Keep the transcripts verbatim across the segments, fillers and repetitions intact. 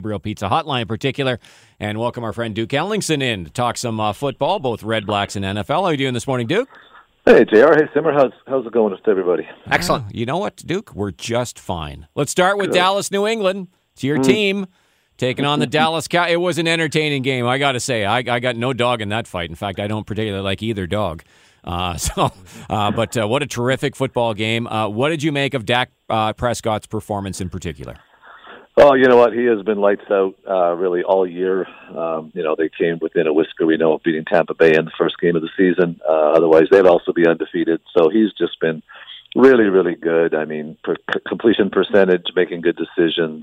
Gabriel Pizza Hotline in particular. And welcome our friend Duke Ellingson in to talk some uh, football, both Red Blacks and N F L. How are you doing this morning, Duke? Hey, J R. Hey, Simmer. How's, how's it going with everybody? Excellent. Uh, you know what, Duke? We're just fine. Let's start with Good. Dallas, New England. It's your mm. team taking on the Dallas Cow. It was an entertaining game, I got to say. I, I got no dog in that fight. In fact, I don't particularly like either dog. Uh, so, uh, But uh, what a terrific football game. Uh, what did you make of Dak uh, Prescott's performance in particular? Oh, you know what? He has been lights out uh, really all year. Um, you know, they came within a whisker, we know, of beating Tampa Bay in the first game of the season. Uh, otherwise, they'd also be undefeated. So he's just been really, really good. I mean, per- completion percentage, making good decisions,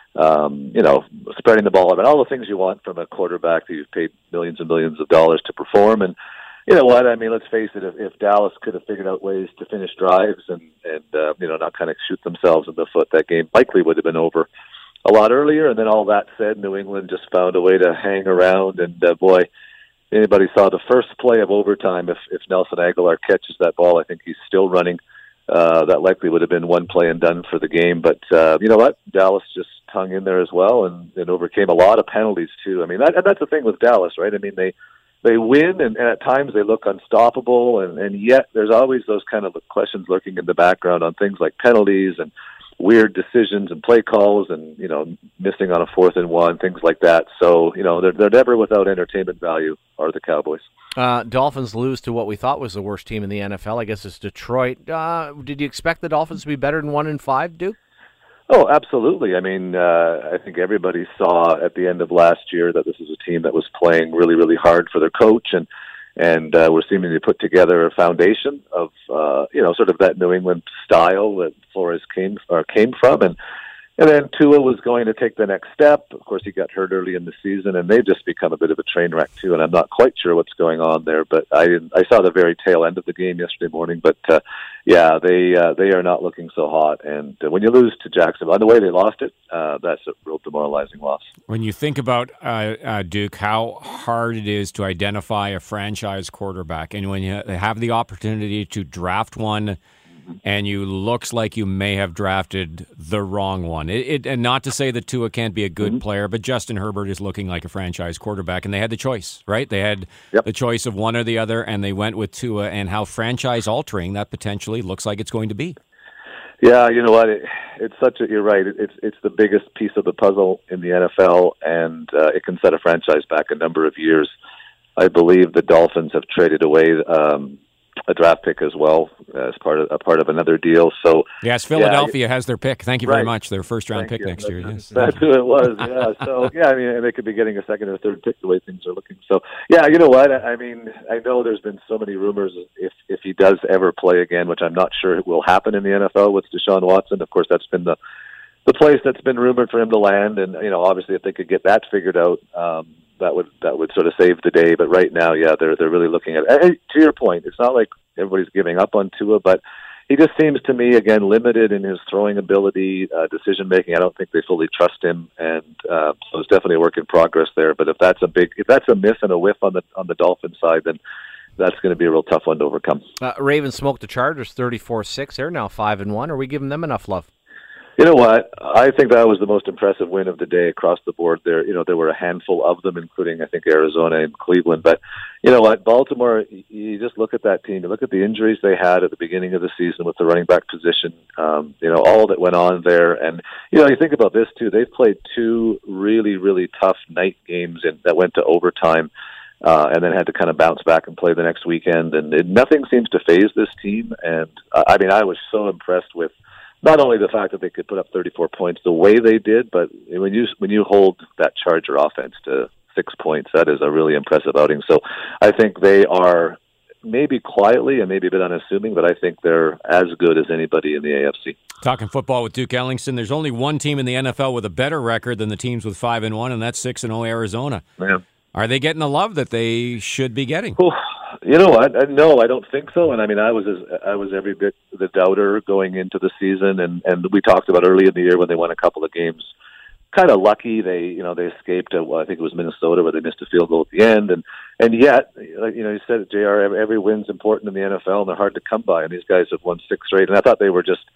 um, you know, spreading the ball. I mean, all the things you want from a quarterback that you've paid millions and millions of dollars to perform. And you know what? I mean, let's face it, if, if Dallas could have figured out ways to finish drives and, and uh, you know, not kind of shoot themselves in the foot, that game likely would have been over a lot earlier. And then all that said, New England just found a way to hang around. And, uh, boy, anybody saw the first play of overtime, if, if Nelson Aguilar catches that ball, I think he's still running. Uh, that likely would have been one play and done for the game. But uh, you know what? Dallas just hung in there as well and, and overcame a lot of penalties, too. I mean, that, that's the thing with Dallas, right? I mean, they they win, and, and at times they look unstoppable, and, and yet there's always those kind of questions lurking in the background on things like penalties and weird decisions and play calls and, you know, missing on a fourth and one, things like that. So, you know, they're, they're never without entertainment value, are the Cowboys. Uh, Dolphins lose to what we thought was the worst team in the N F L. I guess it's Detroit. Uh, did you expect the Dolphins to be better than one and five, Duke? Oh, absolutely. I mean, uh, I think everybody saw at the end of last year that this is a team that was playing really, really hard for their coach, and and uh, we're seeming to put together a foundation of, uh, you know, sort of that New England style that Flores came or came from, and and then Tua was going to take the next step. Of course, he got hurt early in the season, and they've just become a bit of a train wreck too. And I'm not quite sure what's going on there, but I didn't, I saw the very tail end of the game yesterday morning. But uh, yeah, they uh, they are not looking so hot. And uh, when you lose to Jacksonville, and the way they lost it, uh, that's a real demoralizing loss. When you think about uh, uh, Duke, how hard it is to identify a franchise quarterback, and when you have the opportunity to draft one, and you looks like you may have drafted the wrong one. It, it and not to say that Tua can't be a good mm-hmm. player, but Justin Herbert is looking like a franchise quarterback, and they had the choice, right? They had yep. the choice of one or the other, and they went with Tua, and how franchise-altering that potentially looks like it's going to be. Yeah, you know what? It, it's such a, you're right. It, it's it's the biggest piece of the puzzle in the N F L, and uh, it can set a franchise back a number of years. I believe the Dolphins have traded away um, a draft pick as well as part of a part of another deal. So yes, Philadelphia yeah, has their pick. Thank you very right. much. Their first round Thank pick you. next that's, year. Yes, that's who it was. Yeah. So yeah, I mean, they could be getting a second or third pick the way things are looking. So yeah, you know what? I mean, I know there's been so many rumors if if he does ever play again, which I'm not sure it will happen in the N F L with Deshaun Watson. Of course, that's been the the place that's been rumored for him to land, and you know, obviously, if they could get that figured out. Um, That would that would sort of save the day, but right now, yeah, they're they're really looking at. And to your point, it's not like everybody's giving up on Tua, but he just seems to me again limited in his throwing ability, uh, decision making. I don't think they fully trust him, and uh, so it's definitely a work in progress there. But if that's a big, if that's a miss and a whiff on the on the Dolphins side, then that's going to be a real tough one to overcome. Uh, Ravens smoked the Chargers thirty-four six. They're now five and one. Are we giving them enough love? You know what? I think that was the most impressive win of the day across the board. There, you know, there were a handful of them, including I think Arizona and Cleveland. But you know what? Baltimore. You just look at that team. You look at the injuries they had at the beginning of the season with the running back position. Um, you know, all that went on there, and you know, you think about this too. They've played two really, really tough night games in, that went to overtime. Uh, and then had to kind of bounce back and play the next weekend. And it, nothing seems to phase this team. And uh, I mean, I was so impressed with not only the fact that they could put up thirty-four points the way they did, but when you when you hold that Charger offense to six points, that is a really impressive outing. So I think they are maybe quietly and maybe a bit unassuming, but I think they're as good as anybody in the A F C. Talking football with Duke Ellingson, there's only one team in the N F L with a better record than the teams with five and one, and that's six and zero Arizona. Yeah. Are they getting the love that they should be getting? Ooh, you know what? No, I don't think so. And I mean, I was I was every bit the doubter going into the season, and and we talked about early in the year when they won a couple of games. Kind of lucky, they you know they escaped. A, well, I think it was Minnesota where they missed a field goal at the end, and and yet, you know, you said it, J R. Every win's important in the N F L, and they're hard to come by. And these guys have won six straight, and I thought they were just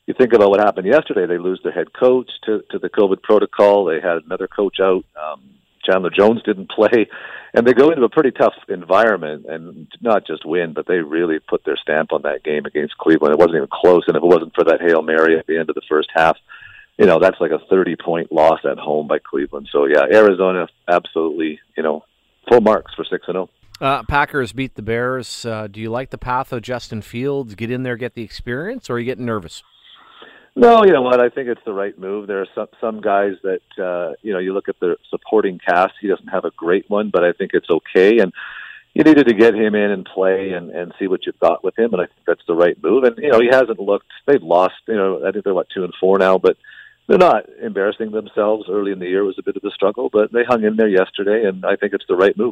you think about what happened yesterday. They lose their head coach to, to the COVID protocol. They had another coach out. Um, Chandler Jones didn't play. And they go into a pretty tough environment and not just win, but they really put their stamp on that game against Cleveland. It wasn't even close, and if it wasn't for that Hail Mary at the end of the first half, you know, that's like a thirty-point loss at home by Cleveland. So, yeah, Arizona absolutely, you know, full marks for six and oh. Uh, Packers beat the Bears. Uh, do you like the path of Justin Fields? Get in there, get the experience, or are you getting nervous? No, you know what? I think it's the right move. There are some some guys that uh, you know. You look at the supporting cast. He doesn't have a great one, but I think it's okay. And you needed to get him in and play and, and see what you've got with him. And I think that's the right move. And you know, he hasn't looked. They've lost. You know, I think they're what two and four now, but they're not embarrassing themselves. Early in the year was a bit of a struggle, but they hung in there yesterday, and I think it's the right move.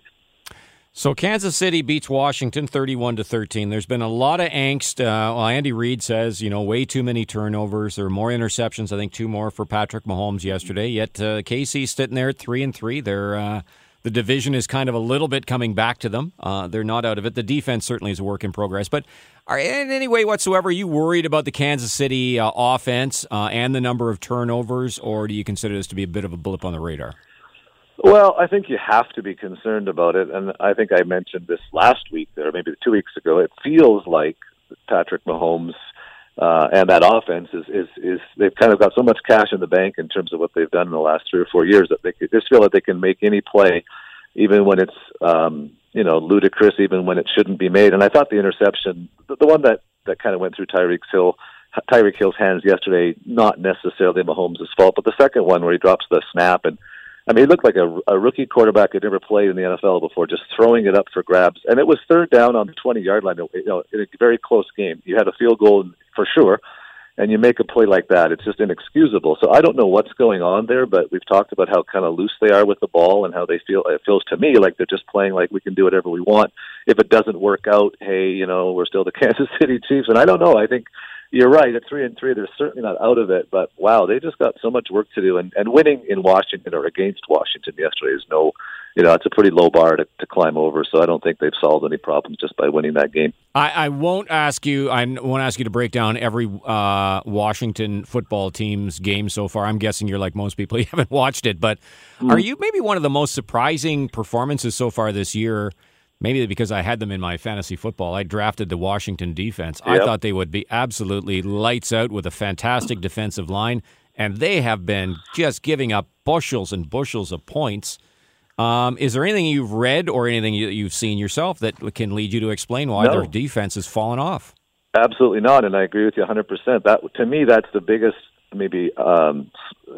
So Kansas City beats Washington thirty-one to thirteen. There's been a lot of angst. Uh, well, Andy Reid says, you know, way too many turnovers. There are more interceptions. I think two more for Patrick Mahomes yesterday. Yet uh, K C's sitting there at three and three. They're uh, the division is kind of a little bit coming back to them. Uh, they're not out of it. The defense certainly is a work in progress. But are in any way whatsoever, are you worried about the Kansas City uh, offense uh, and the number of turnovers, or do you consider this to be a bit of a blip on the radar? Well, I think you have to be concerned about it, and I think I mentioned this last week there, maybe two weeks ago. It feels like Patrick Mahomes uh, and that offense is, is is they've kind of got so much cash in the bank in terms of what they've done in the last three or four years that they just feel that they can make any play, even when it's um, you know ludicrous, even when it shouldn't be made. And I thought the interception, the, the one that, that kind of went through Tyreek Hill, Tyreek Hill's hands yesterday, not necessarily Mahomes' fault, but the second one where he drops the snap and. I mean, he looked like a, a rookie quarterback who'd never played in the N F L before, just throwing it up for grabs. And it was third down on the twenty-yard line, you know, in a very close game. You had a field goal for sure, and you make a play like that. It's just inexcusable. So I don't know what's going on there, but we've talked about how kind of loose they are with the ball and how they feel. It feels to me like they're just playing like we can do whatever we want. If it doesn't work out, hey, you know, we're still the Kansas City Chiefs. And I don't know. I think you're right. At three and three, they're certainly not out of it. But wow, they just got so much work to do. And, and winning in Washington or against Washington yesterday is no, you know, it's a pretty low bar to, to climb over. So I don't think they've solved any problems just by winning that game. I, I won't ask you. I won't ask you to break down every uh, Washington football team's game so far. I'm guessing you're like most people. You haven't watched it, but mm. are you maybe one of the most surprising performances so far this year? Maybe because I had them in my fantasy football. I drafted the Washington defense. Yep. I thought they would be absolutely lights out with a fantastic defensive line, and they have been just giving up bushels and bushels of points. Um, is there anything you've read or anything you, you've seen yourself that can lead you to explain why no. their defense has fallen off? Absolutely not, and I agree with you one hundred percent. That, to me, that's the biggest, maybe um,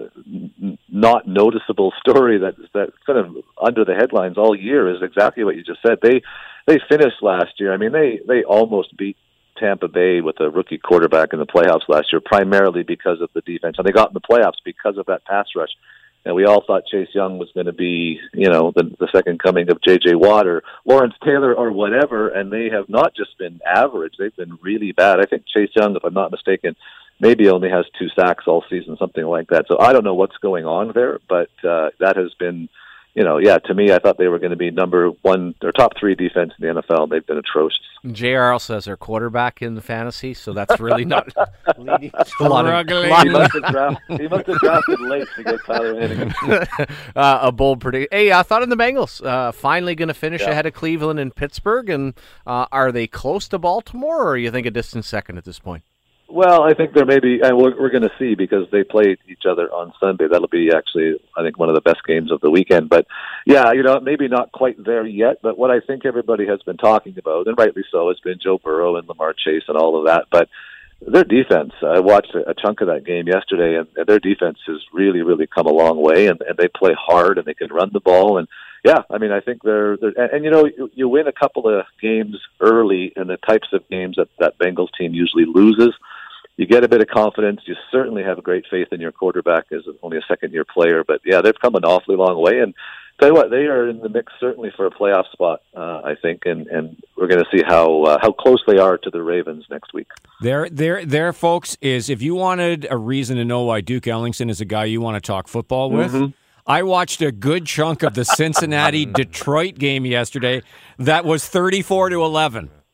not noticeable story that that's kind of under the headlines all year is exactly what you just said. They they finished last year. I mean, they, they almost beat Tampa Bay with a rookie quarterback in the playoffs last year, primarily because of the defense. And they got in the playoffs because of that pass rush. And we all thought Chase Young was going to be, you know, the, the second coming of J J Watt or Lawrence Taylor or whatever, and they have not just been average. They've been really bad. I think Chase Young, if I'm not mistaken, maybe only has two sacks all season, something like that. So I don't know what's going on there, but uh, that has been, you know, yeah, to me, I thought they were going to be number one or top three defense in the N F L. They've been atrocious. J R also has their quarterback in the fantasy, so that's really not leading to a lot of... He must have drafted, he must have drafted late to get Tyler Hennigan. uh, a bold prediction. Hey, I thought in the Bengals, uh, finally going to finish yeah. ahead of Cleveland and Pittsburgh, and uh, are they close to Baltimore, or you think a distant second at this point? Well, I think there may be, and we're, we're going to see because they play each other on Sunday. That'll be actually, I think, one of the best games of the weekend. But, yeah, you know, maybe not quite there yet. But what I think everybody has been talking about, and rightly so, has been Joe Burrow and Lamar Chase and all of that. But their defense, I watched a, a chunk of that game yesterday, and, and their defense has really, really come a long way. And, and they play hard, and they can run the ball. And, yeah, I mean, I think they're, they're and, and, you know, you, you win a couple of games early in the types of games that that Bengals team usually loses. You get a bit of confidence. You certainly have great faith in your quarterback as only a second-year player. But, yeah, they've come an awfully long way. And tell you what, they are in the mix certainly for a playoff spot, uh, I think. And, and we're going to see how uh, how close they are to the Ravens next week. There, there, there, folks, is if you wanted a reason to know why Duke Ellingson is a guy you want to talk football with, mm-hmm. I watched a good chunk of the Cincinnati-Detroit game yesterday that was thirty-four to eleven.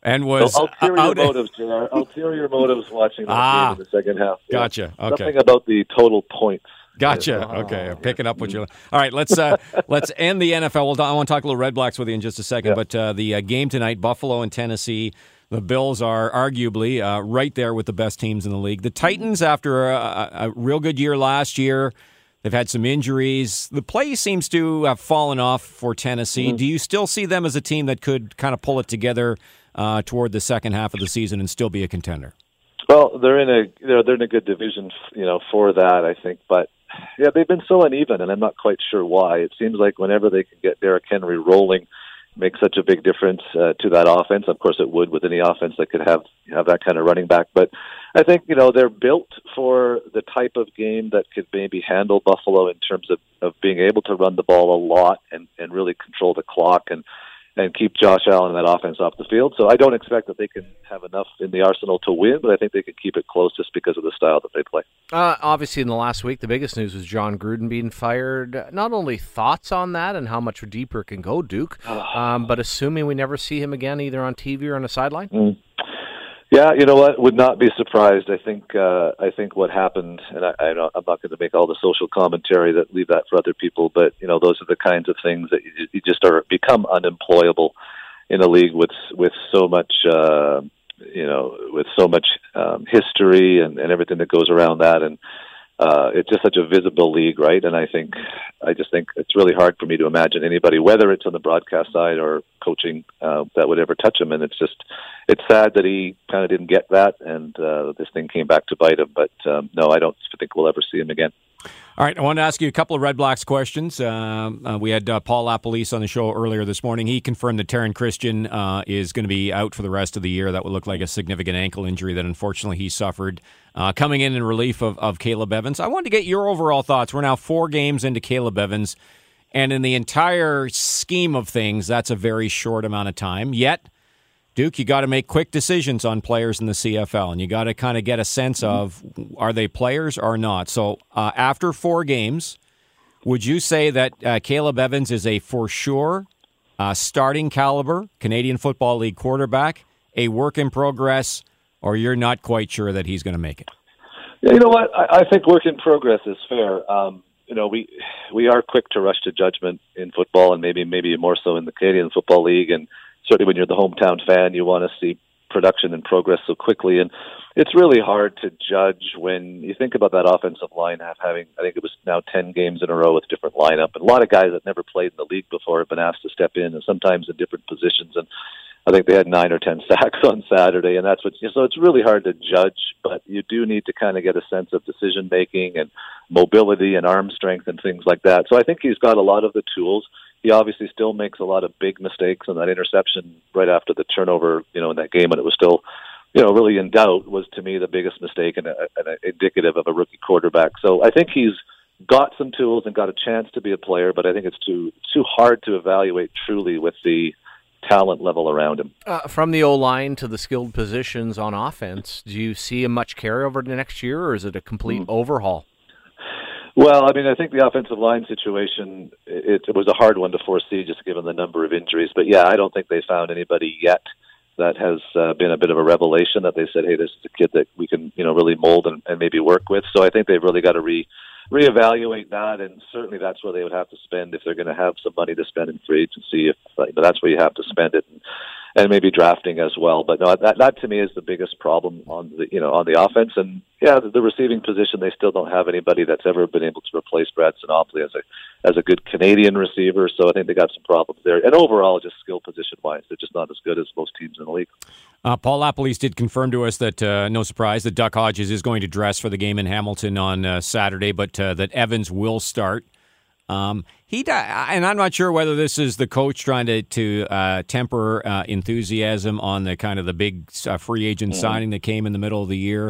And was so ulterior out motives, J R. Ulterior motives watching that ah, game in the second half. Yeah. Gotcha. Okay. Nothing about the total points. Gotcha. Okay, I'm picking up what you're. All right, let's uh, let's end the N F L. We'll, I want to talk a little Red Blacks with you in just a second, yeah. but uh, the uh, game tonight, Buffalo and Tennessee. The Bills are arguably uh, right there with the best teams in the league. The Titans, after a, a real good year last year, they've had some injuries. The play seems to have fallen off for Tennessee. Mm-hmm. Do you still see them as a team that could kind of pull it together uh, toward the second half of the season and still be a contender? Well, they're in a you know, they're in a good division, you know, for that, I think. But yeah, they've been so uneven, and I'm not quite sure why. It seems like whenever they can get Derrick Henry rolling, makes such a big difference uh, to that offense. Of course, it would with any offense that could have have that kind of running back. But I think you know they're built for the type of game that could maybe handle Buffalo in terms of, of being able to run the ball a lot and, and really control the clock and and keep Josh Allen and that offense off the field. So I don't expect that they can have enough in the arsenal to win, but I think they can keep it close just because of the style that they play. Uh, obviously, in the last week, the biggest news was John Gruden being fired. Not only thoughts on that and how much deeper it can go, Duke, um, but assuming we never see him again either on T V or on a sideline? Mm. Yeah, you know what? Would not be surprised. I think uh, I think what happened, and I, I don't, I'm not going to make all the social commentary that leave that for other people, but you know, those are the kinds of things that you, you just are become unemployable in a league with with so much, uh, you know, with so much um, history and, and everything that goes around that, and uh, it's just such a visible league, right? And I think I just think it's really hard for me to imagine anybody, whether it's on the broadcast side or coaching, uh, that would ever touch him. And it's just, it's sad that he kind of didn't get that, and uh, this thing came back to bite him. But um, no, I don't think we'll ever see him again. All right, I want to ask you a couple of Red Blacks questions. Um, uh, we had uh, Paul LaPolice on the show earlier this morning. He confirmed that Taron Christian uh, is going to be out for the rest of the year. That would look like a significant ankle injury that unfortunately he suffered uh, coming in in relief of, of Caleb Evans. I wanted to get your overall thoughts. We're now four games into Caleb Evans, and in the entire scheme of things, that's a very short amount of time. Yet, Duke, you got to make quick decisions on players in the C F L, and you got to kind of get a sense of, are they players or not? So uh, after four games, would you say that uh, Caleb Evans is a for sure uh, starting caliber Canadian Football League quarterback, a work in progress, or you're not quite sure that he's going to make it? Yeah, you know what? I, I think work in progress is fair. Um, you know, we we are quick to rush to judgment in football, and maybe maybe more so in the Canadian Football League, and certainly when you're the hometown fan, you want to see production and progress so quickly. And it's really hard to judge when you think about that offensive line having, I think it was now ten games in a row with a different lineup. And a lot of guys that never played in the league before have been asked to step in, and sometimes in different positions. And I think they had nine or ten sacks on Saturday, and that's what, so it's really hard to judge, but you do need to kind of get a sense of decision making and mobility and arm strength and things like that. So I think he's got a lot of the tools. He obviously still makes a lot of big mistakes, and that interception right after the turnover, you know, in that game when it was still, you know, really in doubt, was to me the biggest mistake and, a, and a indicative of a rookie quarterback. So I think he's got some tools and got a chance to be a player, but I think it's too too hard to evaluate truly with the talent level around him. Uh, from the O-line to the skilled positions on offense, do you see a much carryover to next year, or is it a complete mm. overhaul? Well, I mean, I think the offensive line situation, it, it was a hard one to foresee just given the number of injuries. But, yeah, I don't think they found anybody yet that has uh, been a bit of a revelation that they said, hey, this is a kid that we can, you know, really mold and, and maybe work with. So I think they've really got to re reevaluate that, and certainly that's where they would have to spend if they're going to have some money to spend in free agency. If uh, that's where you have to spend it, and, and maybe drafting as well. But no, that that to me is the biggest problem on the you know on the offense. And yeah, the, the receiving position, they still don't have anybody that's ever been able to replace Brad Sinopoli as a as a good Canadian receiver. So I think they got some problems there. And overall, just skill position wise, they're just not as good as most teams in the league. Uh, Paul LaPolice did confirm to us that, uh, no surprise, that Duck Hodges is going to dress for the game in Hamilton on uh, Saturday, but uh, that Evans will start. Um, he and I'm not sure whether this is the coach trying to to uh, temper uh, enthusiasm on the kind of the big uh, free agent mm-hmm. signing that came in the middle of the year.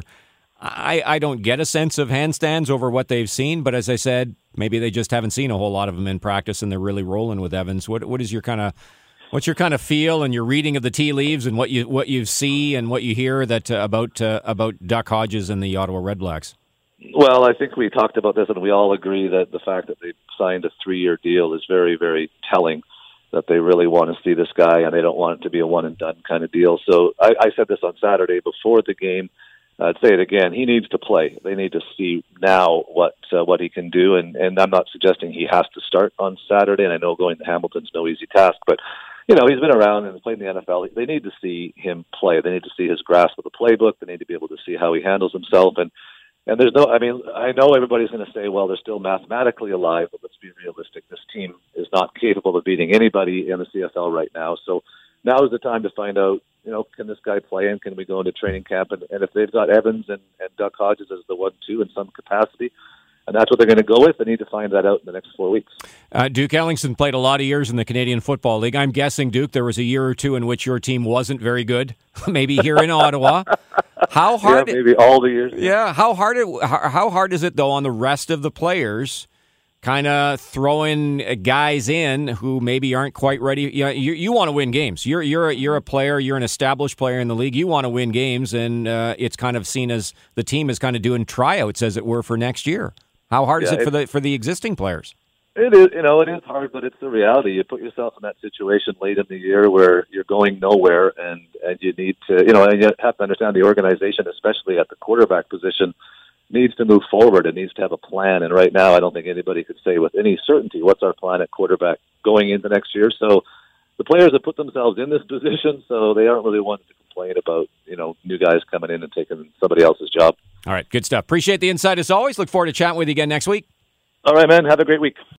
I, I don't get a sense of handstands over what they've seen, but as I said, maybe they just haven't seen a whole lot of them in practice, and they're really rolling with Evans. What what is your kind of What's your kind of feel and your reading of the tea leaves and what you what you see and what you hear that uh, about uh, about Duck Hodges and the Ottawa Red Blacks? Well, I think we talked about this, and we all agree that the fact that they signed a three-year deal is very, very telling. that they really want to see this guy, and they don't want it to be a one-and-done kind of deal. So I, I said this on Saturday before the game. I'd say it again. He needs to play. They need to see now what uh, what he can do, and, and I'm not suggesting he has to start on Saturday, and I know going to Hamilton's no easy task, but you know, he's been around and played in the N F L. They need to see him play. They need to see his grasp of the playbook. They need to be able to see how he handles himself. And, and there's no, I mean, I know everybody's going to say, well, they're still mathematically alive, but let's be realistic. This team is not capable of beating anybody in the C F L right now. So now is the time to find out, you know, can this guy play and can we go into training camp? And, and if they've got Evans and, and Duck Hodges as the one two in some capacity, and that's what they're going to go with. They need to find that out in the next four weeks. Uh, Duke Ellingson played a lot of years in the Canadian Football League. I'm guessing, Duke, there was a year or two in which your team wasn't very good, maybe here in Ottawa. How hard? Yeah, maybe all the years. Yeah, how hard? It, how, how hard is it, though, on the rest of the players, kind of throwing guys in who maybe aren't quite ready? You know, you, you want to win games. You're you're a, you're a player. You're an established player in the league. You want to win games, and uh, it's kind of seen as the team is kind of doing tryouts, as it were, for next year. How hard yeah, is it for the for the existing players? It is, you know, it is hard, but it's the reality. You put yourself in that situation late in the year where you're going nowhere, and, and you need to, you know, and you have to understand the organization, especially at the quarterback position, needs to move forward. It needs to have a plan. And right now, I don't think anybody could say with any certainty what's our plan at quarterback going into next year. So the players have put themselves in this position, so they aren't really ones to complain about, you know, new guys coming in and taking somebody else's job. All right, good stuff. Appreciate the insight as always. Look forward to chatting with you again next week. All right, man. Have a great week.